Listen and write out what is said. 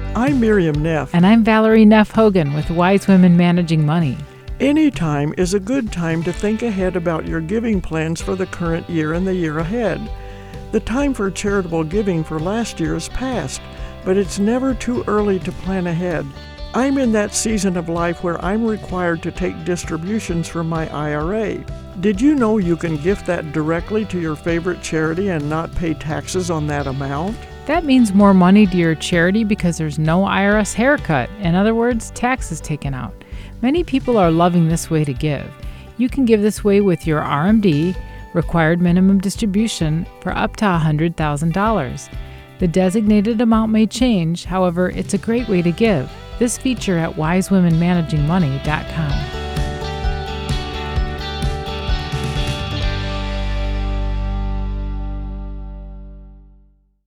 I'm Miriam Neff. And I'm Valerie Neff Hogan with Wise Women Managing Money. Any time is a good time to think ahead about your giving plans for the current year and the year ahead. The time for charitable giving for last year is past, but it's never too early to plan ahead. I'm in that season of life where I'm required to take distributions from my IRA. Did you know you can gift that directly to your favorite charity and not pay taxes on that amount? That means more money to your charity because there's no IRS haircut. In other words, taxes taken out. Many people are loving this way to give. You can give this way with your RMD, required minimum distribution, for up to $100,000. The designated amount may change, however, it's a great way to give. This feature at wisewomenmanagingmoney.com.